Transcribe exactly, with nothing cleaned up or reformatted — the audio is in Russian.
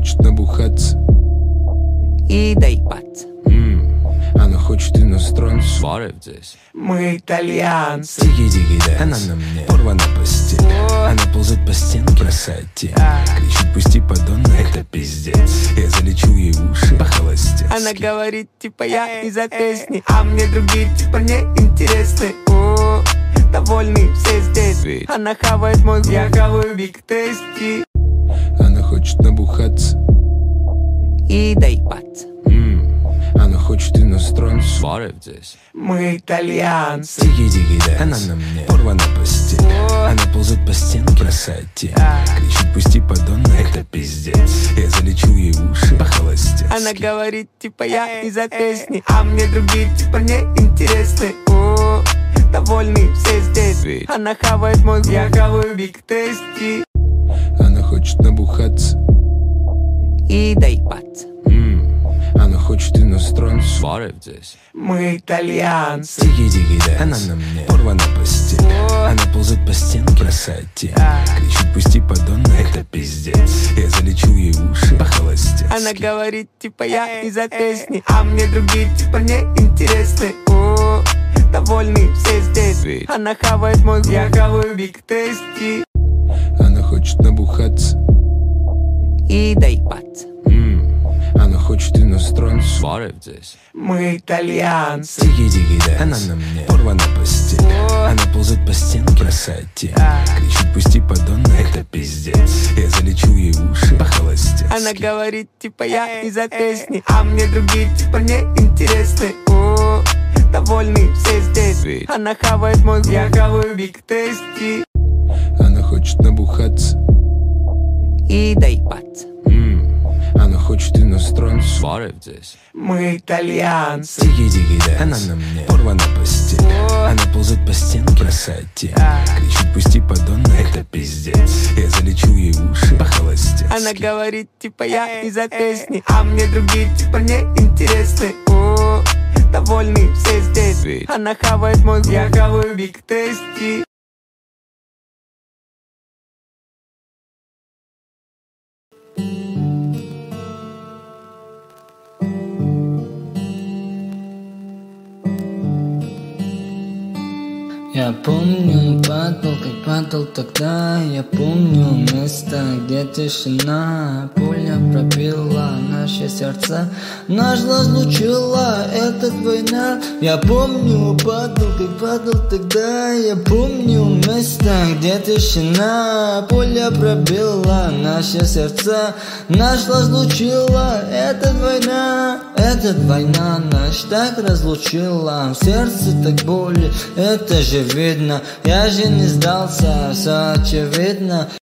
хочет набухаться и доебаться. М, Она хочет иностранцев. Сварив здесь. Мы итальянцы. Тики-тики дэнс. Она на мне порвана постель. Она ползет по стенке, бросает тень. Кричит: пусти, подонок, это пиздец. Я залечу ей уши по-холостецки. Она говорит, типа, я из-за песни, а мне другие, типа, не интересны. О, довольны все здесь. Ведь. Она хавает мой, я хаваю биг тести. Она хочет набухаться И доебаться. М, Она хочет иностранцев. Сварив здесь. Мы итальянцы. Тики-тики дэнс. Она на мне порвана постель. Она ползет по стенке, бросает тень. Кричит: пусти, подонок, это пиздец. Я залечу ей уши по-холостецки. Она говорит, типа, я из-за песни, а мне другие, типа, не интересны. О, довольны все здесь. Ведь. Она хавает мой, я хаваю биг тести. Она хочет набухаться И доебаться. М, Она хочет иностранцев. Сварив здесь. Мы итальянцы. Тики-тики дэнс. Она на мне порвана постель. Она ползет по стенке, бросает тень. Кричит: пусти, подонок, это пиздец. Я залечу ей уши по-холостецки. Она говорит, типа, я из-за песни, а мне другие, типа, не интересны. О, довольны все здесь. Ведь. Она хавает мой, я хаваю биг тести. Она хочет набухаться И доебаться. М, Она хочет иностранцев. Сварив здесь. Мы итальянцы. Тики-тики дэнс. Она на мне порвана постель. Она ползет по стенке, бросает тень. Кричит: пусти, подонок, это пиздец. Я залечу ей уши по-холостецки. Она говорит, типа, я из-за песни, а мне другие, типа, не интересны. О, довольны все здесь. Ведь. Она хавает мой, я хаваю биг тести. Она хочет набухаться И доебаться. М, Она хочет иностранцев. Сварив здесь. Мы итальянцы. Тики-тики дэнс. Она на мне порвана постель. Она ползет по стенке, бросает тень. Кричит: пусти, подонок, это пиздец. Я залечу ей уши по-холостецки. Она говорит, типа, я из-за песни, а мне другие, типа, не интересны. О, довольны все здесь. Ведь. Она хавает мой, я хаваю биг тести. Я помню, падал, как падал тогда. Я помню место, где тишина. Пуля пробила наши сердца, нас разлучила эта война. Я помню, падал, как падал тогда. Я помню место, где тишина. Пуля пробила наши сердца, нас разлучила эта война. Эта война нас так разлучила, в сердце так боли, это же видно. Я же не сдался, все очевидно.